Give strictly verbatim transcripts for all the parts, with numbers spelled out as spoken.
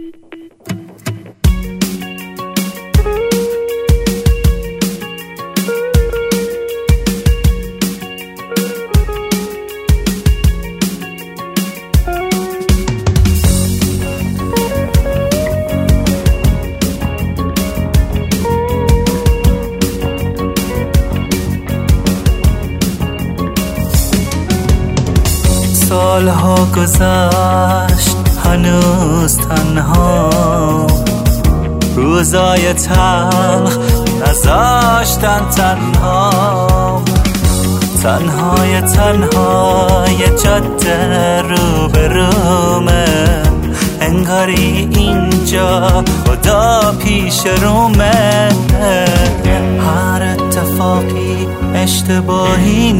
سالها گذشت هنوز تنها، روزای تلخ نذاشتن تنها، تنهای تنهای جاده رو به رومه، انگاری اینجا خدا پیش رومه. هر اتفاقی اشتباهی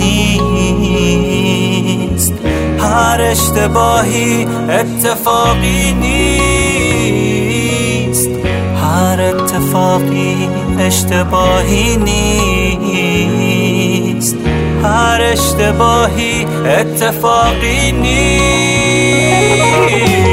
نیست، هر اشتباهی اتفاقی نیست، هر اتفاقی اشتباهی نیست، هر اشتباهی اتفاقی نیست.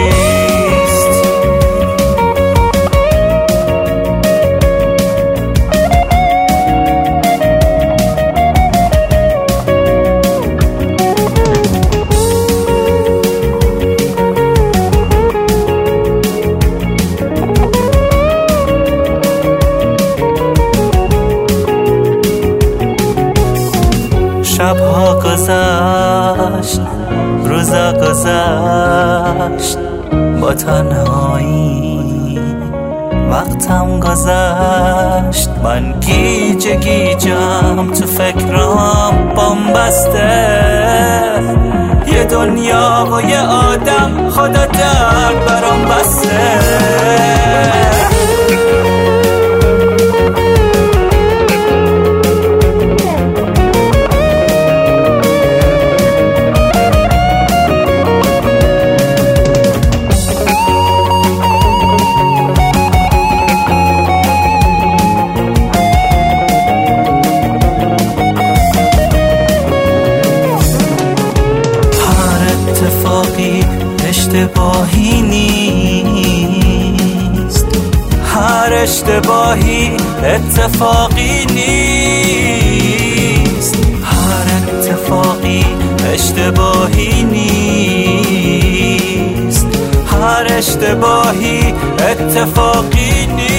شبها گذشت، روزا گذشت با تنهایی، وقتم گذشت، من گیج گیجم تو فکرام بم بسته، یه دنیا و یه آدم خدا درد برام بسته. اشتباهی نیست، هر اشتباهی اتفاقی نیست، هر اتفاقی اشتباهی نیست، هر اشتباهی اتفاقی نیست.